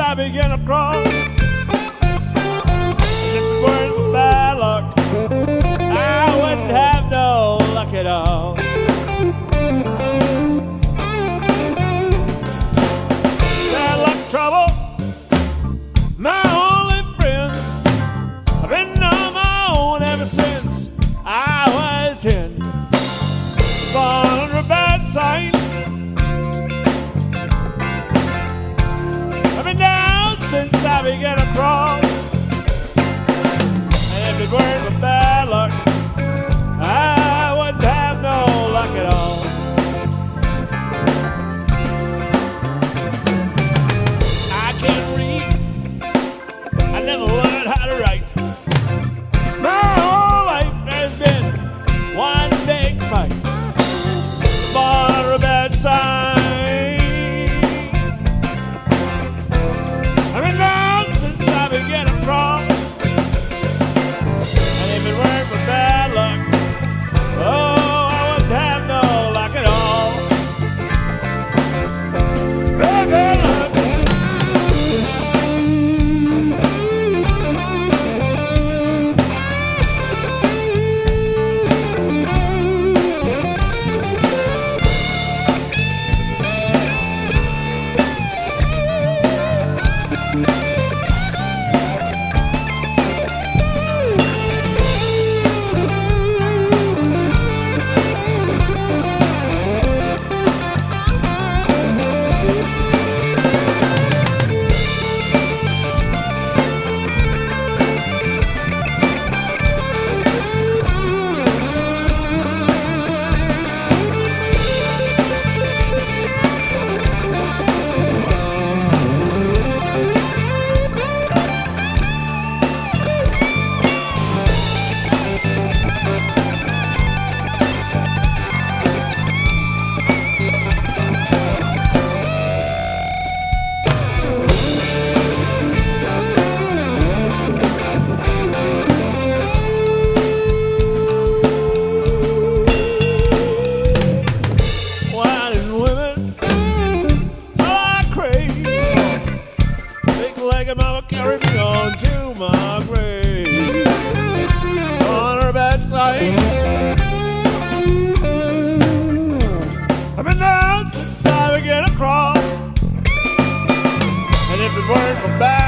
I began to crawl. And if it weren't for bad luck, I wouldn't have no luck at all. Bad luck, trouble, my only friends. I've been on my own ever since I was 10. Born under a bad sign, I've been down since I began to crawl. And if it weren't for bad luck, I wouldn't have no luck at all. I can't read, I never learned how to write. My whole life has been one big fight. Born under a bad sign, I've been down since I began to crawl. And if it weren't for bad luck, oh, I wouldn't have no luck at all. Bad luck. Mama carried me on to my grave on her bedside. I've been down since I began to crawl, and if it weren't for bad